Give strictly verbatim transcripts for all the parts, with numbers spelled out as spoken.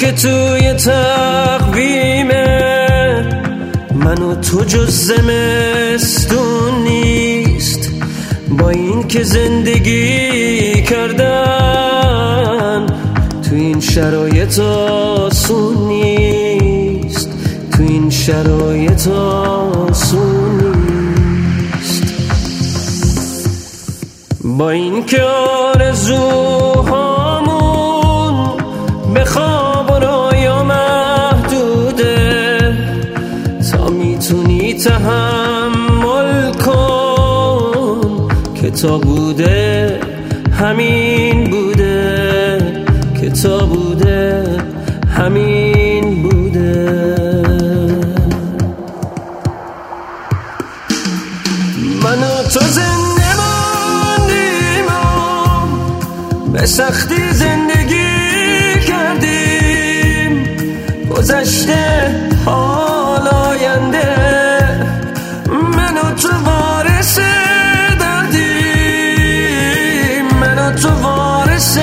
که توی تقویمه من و تو جز زمستون نیست، با این که زندگی کردن تو این شرایط آسون نیست، تو این شرایط آسون نیست. با این که آرزوهامون به خواب و رویا محدوده، تا میتونی تحمل کن که تا بوده همین بوده، که تا بوده همین بوده. من و تو زنده ماندیم و به سختی زندگی کردیم، گذشته حال آینده من و تو وارث دردیم، من و تو وارث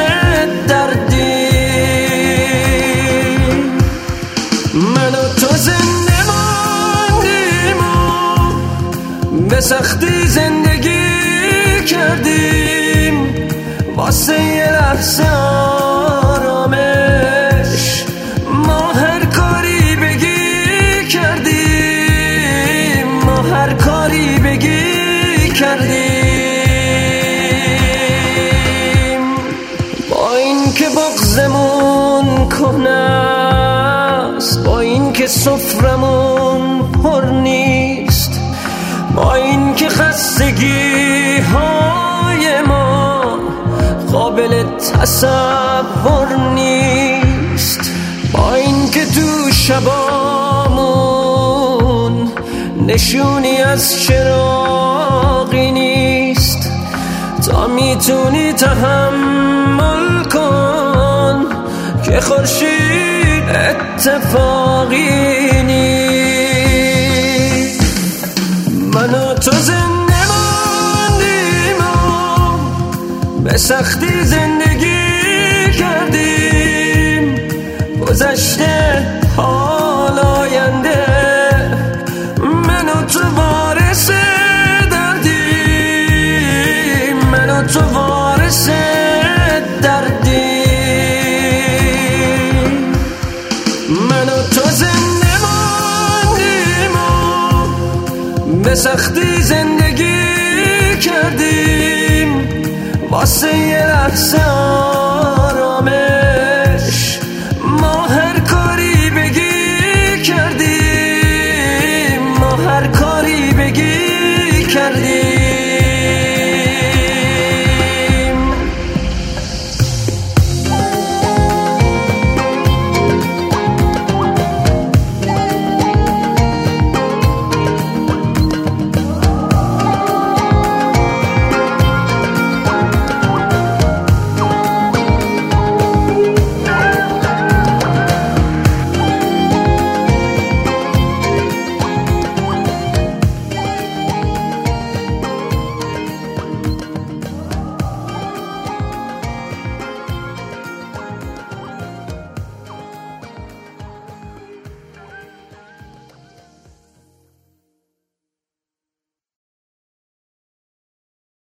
دردیم. من و تو زنده ماندیم و به سختی زندگی کردیم، واسه یه لحظه آرامش ما هر کاری بگی کردیم، ما هر کاری بگی کردیم. با این که بغضمون کهنه است، با این که سفرمون پر نیست، با این که خستگی های ما قابل تصور نیست، با این که تو شبامون نشونی از چراغی نیست، تا میتونی تحمل کن که خورشید اتفاقی نیست. من و تو زنده ماندیم و به سختی زندگی کردیم، گذشته حال آینده من و تو وارث دردیم، من و تو وارث دردیم. من و تو زنده ماندیم و به سختی زندگی کردیم، واسه یه لحظه